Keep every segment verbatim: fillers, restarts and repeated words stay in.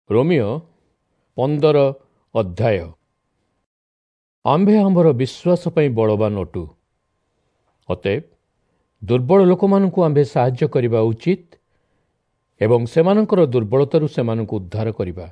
ରୋମିଓ ପନ୍ଦର ଅଧ୍ୟାୟ। ଆମ୍ଭେ ଆମ୍ଭର ବିଶ୍ୱାସ ପାଇଁ ବଳବାନ ଅଟୁ। ଅତଏବ ଦୁର୍ବଳ ଲୋକମାନଙ୍କୁ ଆମ୍ଭେ ସାହାଯ୍ୟ କରିବା ଉଚିତ ଏବଂ ସେମାନଙ୍କର ଦୁର୍ବଳତାରୁ ସେମାନଙ୍କୁ ଉଦ୍ଧାର କରିବା।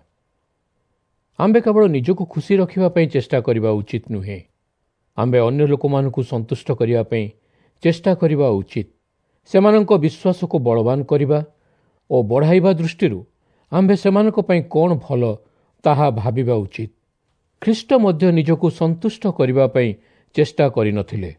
ଆମ୍ଭେ କେବଳ ନିଜକୁ ଖୁସି ରଖିବା ପାଇଁ ଚେଷ୍ଟା କରିବା ଉଚିତ ନୁହେଁ। ଆମ୍ଭେ ଅନ୍ୟ ଲୋକମାନଙ୍କୁ ସନ୍ତୁଷ୍ଟ କରିବା ପାଇଁ ଚେଷ୍ଟା କରିବା ଉଚିତ। ସେମାନଙ୍କ ବିଶ୍ୱାସକୁ ବଳବାନ କରିବା ଓ ବଢ଼ାଇବା ଦୃଷ୍ଟିରୁ ଆମ୍ଭେ ସେମାନଙ୍କ ପାଇଁ କ'ଣ ଭଲ ତାହା ଭାବିବା ଉଚିତ। ଖ୍ରୀଷ୍ଟ ମଧ୍ୟ ନିଜକୁ ସନ୍ତୁଷ୍ଟ କରିବା ପାଇଁ ଚେଷ୍ଟା କରିନଥିଲେ।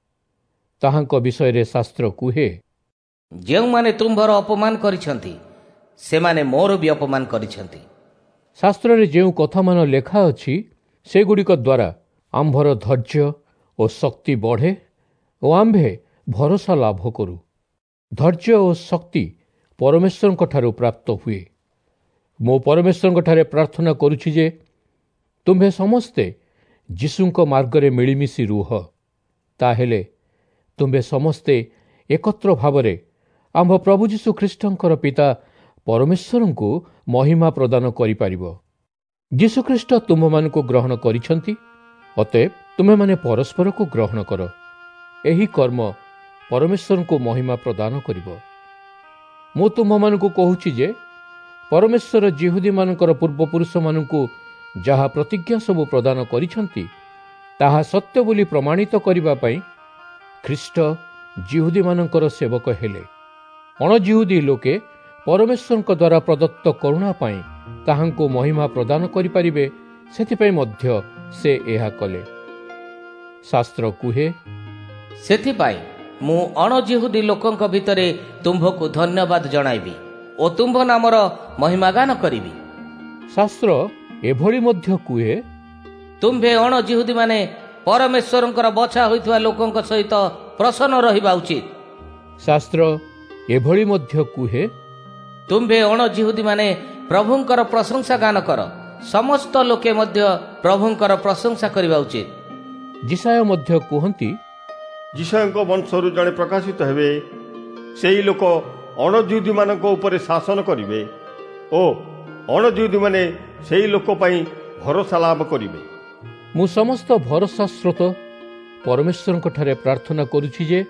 ତାହାଙ୍କ ବିଷୟରେ ଶାସ୍ତ୍ର କୁହେ, ଯେଉଁମାନେ ତୁମ୍ଭର ଅପମାନ କରିଛନ୍ତି ସେମାନେ ମୋର ବି ଅପମାନ କରିଛନ୍ତି। ଶାସ୍ତ୍ରରେ ଯେଉଁ କଥାମାନ ଲେଖା ଅଛି ସେଗୁଡ଼ିକ ଦ୍ୱାରା ଆମ୍ଭର ଧୈର୍ଯ୍ୟ ଓ ଶକ୍ତି ବଢ଼େ ଓ ଆମ୍ଭେ ଭରସା ଲାଭ କରୁ। ଧୈର୍ଯ୍ୟ ଓ ଶକ୍ତି ପରମେଶ୍ୱରଙ୍କ ଠାରୁ ପ୍ରାପ୍ତ ହୁଏ। ମୁଁ ପରମେଶ୍ୱରଙ୍କଠାରେ ପ୍ରାର୍ଥନା କରୁଛି ଯେ ତୁମ୍ଭେ ସମସ୍ତେ ଯୀଶୁଙ୍କ ମାର୍ଗରେ ମିଳିମିଶି ରୁହ। ତାହେଲେ ତୁମ୍ଭେ ସମସ୍ତେ ଏକତ୍ର ଭାବରେ ଆମ୍ଭ ପ୍ରଭୁ ଯୀଶୁ ଖ୍ରୀଷ୍ଟଙ୍କର ପିତା ପରମେଶ୍ୱରଙ୍କୁ ମହିମା ପ୍ରଦାନ କରିପାରିବ। ଯୀଶୁଖ୍ରୀଷ୍ଟ ତୁମ୍ଭମାନଙ୍କୁ ଗ୍ରହଣ କରିଛନ୍ତି, ଅତଏବ ତୁମେମାନେ ପରସ୍ପରକୁ ଗ୍ରହଣ କର। ଏହି କର୍ମ ପରମେଶ୍ୱରଙ୍କୁ ମହିମା ପ୍ରଦାନ କରିବ। ମୁଁ ତୁମ୍ଭମାନଙ୍କୁ କହୁଛି ଯେ ପରମେଶ୍ୱର ଯିହୁଦୀମାନଙ୍କର ପୂର୍ବପୁରୁଷମାନଙ୍କୁ ଯାହା ପ୍ରତିଜ୍ଞା ସବୁ ପ୍ରଦାନ କରିଛନ୍ତି ତାହା ସତ୍ୟ ବୋଲି ପ୍ରମାଣିତ କରିବା ପାଇଁ ଖ୍ରୀଷ୍ଟ ଯିହୁଦୀମାନଙ୍କର ସେବକ ହେଲେ। ଅଣଯିହୁଦୀ ଲୋକେ ପରମେଶ୍ୱରଙ୍କ ଦ୍ୱାରା ପ୍ରଦତ୍ତ କରୁଣା ପାଇଁ ତାହାଙ୍କୁ ମହିମା ପ୍ରଦାନ କରିପାରିବେ, ସେଥିପାଇଁ ମଧ୍ୟ ସେ ଏହା କଲେ। ଶାସ୍ତ୍ର କୁହେ, ସେଥିପାଇଁ ମୁଁ ଅଣଯିହୁଦୀ ଲୋକଙ୍କ ଭିତରେ ତୁମ୍ଭକୁ ଧନ୍ୟବାଦ ଜଣାଇବି ଓ ତୁମ୍ଭ ନାମର ମହିମାଗାନ କରିବି। ଶାସ୍ତ୍ର ଏଭଳି ମଧ୍ୟ କୁହେ, ତୁମ୍ଭେ ଅଣଯିହୁଦୀ ମାନେ ପରମେଶ୍ୱରଙ୍କର ବଛା ହୋଇଥିବା ଲୋକଙ୍କ ସହିତ ପ୍ରସନ୍ନ ରହିବା ଉଚିତ। ଶାସ୍ତ୍ର ଏଭଳି ମଧ୍ୟ କୁହେ, ତୁମ୍ଭେ ଅଣଯିହୁଦୀ ମାନେ ପ୍ରଭୁଙ୍କର ପ୍ରଶଂସା ଗାନ କର। ସମସ୍ତ ଲୋକେ ମଧ୍ୟ ପ୍ରଭୁଙ୍କର ପ୍ରଶଂସା କରିବା ଉଚିତ। ଯିଶାୟ ମଧ୍ୟ କୁହନ୍ତି, ଯିଶାୟଙ୍କ ବଂଶରୁ ଜଣେ ପ୍ରକାଶିତ ହେବେ, ସେହି ଲୋକ ଅଣଯିହୁଦୀମାନଙ୍କ ଉପରେ ଶାସନ କରିବେ ଓ ଅଣଯିହୁଦୀମାନେ ସେହି ଲୋକ ପାଇଁ ଭରସା ଲାଭ କରିବେ। ମୁଁ ସମସ୍ତ ଭରସା ସ୍ରୋତ ପରମେଶ୍ୱରଙ୍କଠାରେ ପ୍ରାର୍ଥନା କରୁଛି ଯେ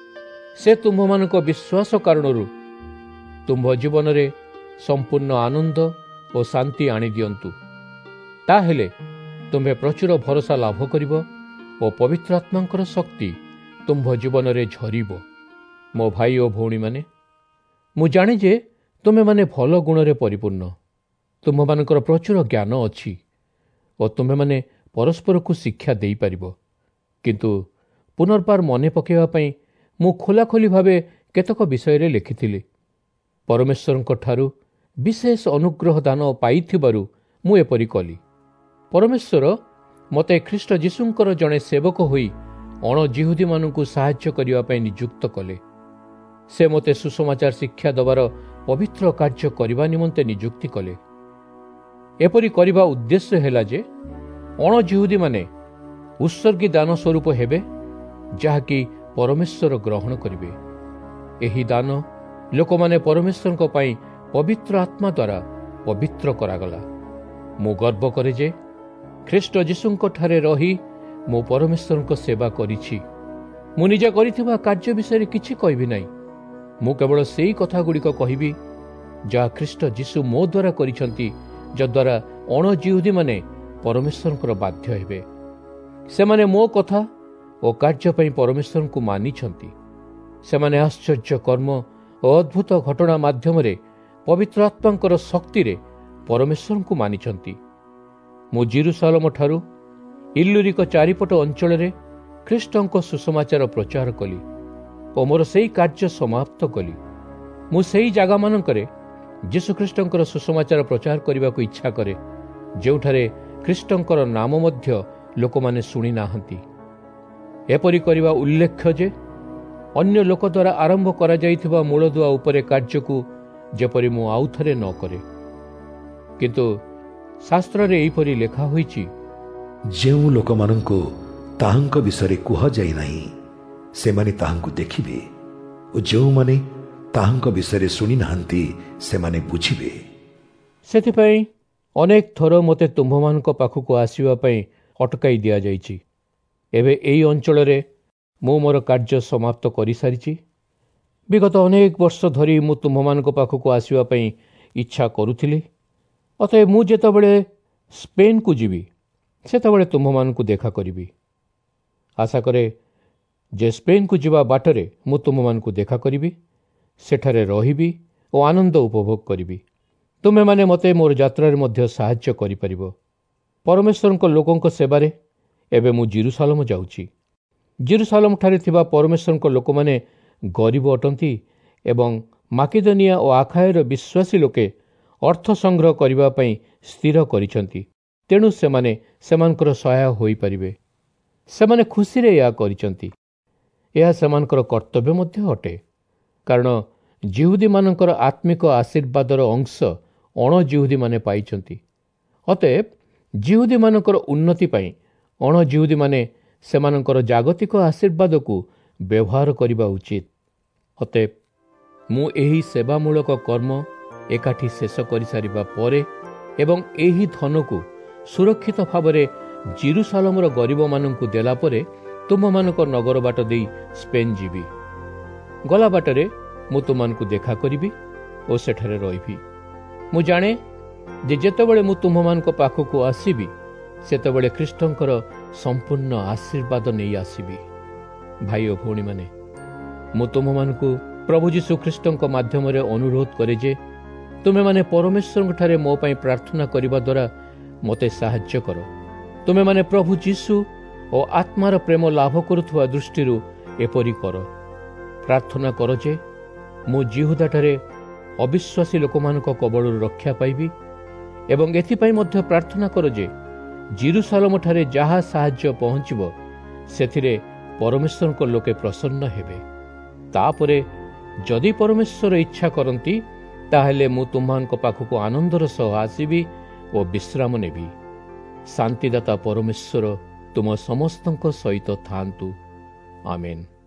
ସେ ତୁମ୍ଭମାନଙ୍କ ବିଶ୍ୱାସ କାରଣରୁ ତୁମ୍ଭ ଜୀବନରେ ସମ୍ପୂର୍ଣ୍ଣ ଆନନ୍ଦ ଓ ଶାନ୍ତି ଆଣିଦିଅନ୍ତୁ। ତାହେଲେ ତୁମ୍ଭେ ପ୍ରଚୁର ଭରସା ଲାଭ କରିବ ଓ ପବିତ୍ର ଆତ୍ମାଙ୍କର ଶକ୍ତି ତୁମ୍ଭ ଜୀବନରେ ଝରିବ। ମୋ ଭାଇ ଓ ଭଉଣୀମାନେ, ମୁଁ ଜାଣେ ଯେ ତୁମେମାନେ ଭଲ ଗୁଣରେ ପରିପୂର୍ଣ୍ଣ। ତୁମ୍ଭମାନଙ୍କର ପ୍ରଚୁର ଜ୍ଞାନ ଅଛି ଓ ତୁମେମାନେ ପରସ୍ପରକୁ ଶିକ୍ଷା ଦେଇପାରିବ। କିନ୍ତୁ ପୁନର୍ବାର ମନେ ପକାଇବା ପାଇଁ ମୁଁ ଖୋଲାଖୋଲି ଭାବେ କେତେକ ବିଷୟରେ ଲେଖିଥିଲି। ପରମେଶ୍ୱରଙ୍କ ଠାରୁ ବିଶେଷ ଅନୁଗ୍ରହ ଦାନ ପାଇଥିବାରୁ ମୁଁ ଏପରି କଲି। ପରମେଶ୍ୱର ମୋତେ ଖ୍ରୀଷ୍ଟ ଯୀଶୁଙ୍କର ଜଣେ ସେବକ ହୋଇ ଅଣଯିହୁଦୀମାନଙ୍କୁ ସାହାଯ୍ୟ କରିବା ପାଇଁ ନିଯୁକ୍ତ କଲେ। ସେ ମୋତେ ସୁସମାଚାର ଶିକ୍ଷା ଦେବାର ପବିତ୍ର କାର୍ଯ୍ୟ କରିବା ନିମନ୍ତେ ନିଯୁକ୍ତି କଲେ। ଏପରି କରିବା ଉଦ୍ଦେଶ୍ୟ ହେଲା ଯେ ଅଣଯିହୁଦୀମାନେ ଉତ୍ସର୍ଗୀ ଦାନ ସ୍ୱରୂପ ହେବେ, ଯାହାକି ପରମେଶ୍ୱର ଗ୍ରହଣ କରିବେ। ଏହି ଦାନ ଲୋକମାନେ ପରମେଶ୍ୱରଙ୍କ ପାଇଁ ପବିତ୍ର ଆତ୍ମା ଦ୍ୱାରା ପବିତ୍ର କରାଗଲା। ମୁଁ ଗର୍ବ କରେ ଯେ ଖ୍ରୀଷ୍ଟ ଯୀଶୁଙ୍କ ଠାରେ ରହି ମୁଁ ପରମେଶ୍ୱରଙ୍କ ସେବା କରିଛି। ମୁଁ ନିଜେ କରିଥିବା କାର୍ଯ୍ୟ ବିଷୟରେ କିଛି କହିବି ନାହିଁ। ମୁଁ କେବଳ ସେହି କଥାଗୁଡ଼ିକ କହିବି ଯାହା ଖ୍ରୀଷ୍ଟ ଯୀଶୁ ମୋ ଦ୍ୱାରା କରିଛନ୍ତି, ଯଦ୍ୱାରା ଅଣଯିହୁଦୀମାନେ ପରମେଶ୍ୱରଙ୍କର ବାଧ୍ୟ ହେବେ। ସେମାନେ ମୋ କଥା ଓ କାର୍ଯ୍ୟ ପାଇଁ ପରମେଶ୍ୱରଙ୍କୁ ମାନିଛନ୍ତି। ସେମାନେ ଆଶ୍ଚର୍ଯ୍ୟ କର୍ମ ଓ ଅଦ୍ଭୁତ ଘଟଣା ମାଧ୍ୟମରେ ପବିତ୍ର ଆତ୍ମାଙ୍କର ଶକ୍ତିରେ ପରମେଶ୍ୱରଙ୍କୁ ମାନିଛନ୍ତି। ମୁଁ ଜିରୁସାଲମ ଠାରୁ ଇଲ୍ଲୁରିକ ଚାରିପଟ ଅଞ୍ଚଳରେ ଖ୍ରୀଷ୍ଟଙ୍କ ସୁସମାଚାର ପ୍ରଚାର କଲି ଓ ମୋର ସେହି କାର୍ଯ୍ୟ ସମାପ୍ତ କଲି। ମୁଁ ସେହି ଜାଗାମାନଙ୍କରେ ଯୀଶୁଖ୍ରୀଷ୍ଟଙ୍କର ସୁସମାଚାର ପ୍ରଚାର କରିବାକୁ ଇଚ୍ଛା କରେ, ଯେଉଁଠାରେ ଖ୍ରୀଷ୍ଟଙ୍କର ନାମ ମଧ୍ୟ ଲୋକମାନେ ଶୁଣି ନାହାନ୍ତି। ଏପରି କରିବା ଉଲ୍ଲେଖ୍ୟ ଯେ ଅନ୍ୟ ଲୋକ ଦ୍ୱାରା ଆରମ୍ଭ କରାଯାଇଥିବା ମୂଳଦୁଆ ଉପରେ କାର୍ଯ୍ୟକୁ ଯେପରି ମୁଁ ଆଉଥରେ ନ କରେ। କିନ୍ତୁ ଶାସ୍ତ୍ରରେ ଏହିପରି ଲେଖା ହୋଇଛି, ଯେଉଁ ଲୋକମାନଙ୍କୁ ତାହାଙ୍କ ବିଷୟରେ କୁହାଯାଇ ନାହିଁ ସେମାନେ ତାହାଙ୍କୁ ଦେଖିବେ ଓ ଯେଉଁମାନେ ତାହାଙ୍କ ବିଷୟରେ ଶୁଣି ନାହାନ୍ତି ସେମାନେ ବୁଝିବେ। ସେଥିପାଇଁ ଅନେକ ଥର ମୋତେ ତୁମ୍ଭମାନଙ୍କ ପାଖକୁ ଆସିବା ପାଇଁ ଅଟକାଇ ଦିଆଯାଇଛି। ଏବେ ଏହି ଅଞ୍ଚଳରେ ମୁଁ ମୋର କାର୍ଯ୍ୟ ସମାପ୍ତ କରିସାରିଛି। ବିଗତ ଅନେକ ବର୍ଷ ଧରି ମୁଁ ତୁମ୍ଭମାନଙ୍କ ପାଖକୁ ଆସିବା ପାଇଁ ଇଚ୍ଛା କରୁଥିଲି। ଅତଏବ ମୁଁ ଯେତେବେଳେ ସ୍ପେନ୍କୁ ଯିବି ସେତେବେଳେ ତୁମ୍ଭମାନଙ୍କୁ ଦେଖା କରିବି। ଆଶା କରେ ଯେ ସ୍ପେନ୍କୁ ଯିବା ବାଟରେ ମୁଁ ତୁମମାନଙ୍କୁ ଦେଖା କରିବି, ସେଠାରେ ରହିବି ଓ ଆନନ୍ଦ ଉପଭୋଗ କରିବି। ତୁମେମାନେ ମୋତେ ମୋର ଯାତ୍ରାରେ ମଧ୍ୟ ସାହାଯ୍ୟ କରିପାରିବ। ପରମେଶ୍ୱରଙ୍କ ଲୋକଙ୍କ ସେବାରେ ଏବେ ମୁଁ ଜେରୁସାଲେମ ଯାଉଛି। ଜେରୁସାଲେମଠାରେ ଥିବା ପରମେଶ୍ୱରଙ୍କ ଲୋକମାନେ ଗରିବ ଅଟନ୍ତି ଏବଂ ମାକିଦନିଆ ଓ ଆଖାୟର ବିଶ୍ୱାସୀ ଲୋକେ ଅର୍ଥ ସଂଗ୍ରହ କରିବା ପାଇଁ ସ୍ଥିର କରିଛନ୍ତି। ତେଣୁ ସେମାନେ ସେମାନଙ୍କର ସହାୟ ହୋଇପାରିବେ। ସେମାନେ ଖୁସିରେ ଏହା କରିଛନ୍ତି। ଏହା ସେମାନଙ୍କର କର୍ତ୍ତବ୍ୟ ମଧ୍ୟ ଅଟେ, କାରଣ ଜିହୁଦୀମାନଙ୍କର ଆତ୍ମିକ ଆଶୀର୍ବାଦର ଅଂଶ ଅଣଜିହୁଦୀମାନେ ପାଇଛନ୍ତି। ଅତଏବ ଜିହୁଦୀମାନଙ୍କର ଉନ୍ନତି ପାଇଁ ଅଣଜିହୁଦୀମାନେ ସେମାନଙ୍କର ଜାଗତିକ ଆଶୀର୍ବାଦକୁ ବ୍ୟବହାର କରିବା ଉଚିତ। ଅତଏବ ମୁଁ ଏହି ସେବାମୂଳକ କର୍ମ ଏକାଠି ଶେଷ କରିସାରିବା ପରେ ଏବଂ ଏହି ଧନକୁ ସୁରକ୍ଷିତ ଭାବରେ ଜେରୁସାଲେମର ଗରିବମାନଙ୍କୁ ଦେଲା ପରେ ତୁମମାନଙ୍କ ନଗର ବାଟ ଦେଇ ସ୍ପେନ୍ ଯିବି। ଗଲା ବାଟରେ ମୁଁ ତୁମମାନଙ୍କୁ ଦେଖା କରିବି ଓ ସେଠାରେ ରହିବି। ମୁଁ ଜାଣେ ଯେ ଯେତେବେଳେ ମୁଁ ତୁମମାନଙ୍କ ପାଖକୁ ଆସିବି ସେତେବେଳେ ଖ୍ରୀଷ୍ଟଙ୍କର ସମ୍ପୂର୍ଣ୍ଣ ଆଶୀର୍ବାଦ ନେଇ ଆସିବି। ଭାଇ ଓ ଭଉଣୀମାନେ, ମୁଁ ତୁମମାନଙ୍କୁ ପ୍ରଭୁ ଯୀଶୁ ଖ୍ରୀଷ୍ଟଙ୍କ ମାଧ୍ୟମରେ ଅନୁରୋଧ କରେ ଯେ ତୁମେମାନେ ପରମେଶ୍ୱରଙ୍କଠାରେ ମୋ ପାଇଁ ପ୍ରାର୍ଥନା କରିବା ଦ୍ୱାରା ମୋତେ ସାହାଯ୍ୟ କର। ତୁମେମାନେ ପ୍ରଭୁ ଯୀଶୁ ଓ ଆତ୍ମାର ପ୍ରେମ ଲାଭ କରୁଥିବା ଦୃଷ୍ଟିରୁ ଏପରି କର। ପ୍ରାର୍ଥନା କର ଯେ ମୁଁ ଜିହୁଦାଠାରେ ଅବିଶ୍ୱାସୀ ଲୋକମାନଙ୍କ କବଳରୁ ରକ୍ଷା ପାଇବି ଏବଂ ଏଥିପାଇଁ ମଧ୍ୟ ପ୍ରାର୍ଥନା କର ଯେ ଜେରୁସାଲେମଠାରେ ଯାହା ସାହାଯ୍ୟ ପହଞ୍ଚିବ ସେଥିରେ ପରମେଶ୍ୱରଙ୍କ ଲୋକେ ପ୍ରସନ୍ନ ହେବେ। ତାପରେ ଯଦି ପରମେଶ୍ୱର ଇଚ୍ଛା କରନ୍ତି ତାହେଲେ ମୁଁ ତୁମମାନଙ୍କ ପାଖକୁ ଆନନ୍ଦର ସହ ଆସିବି ଓ ବିଶ୍ରାମ ନେବି। ଶାନ୍ତିଦାତା ପରମେଶ୍ୱର ତୁମ ସମସ୍ତଙ୍କ ସହିତ ଥାଆନ୍ତୁ। ଆମେନ୍।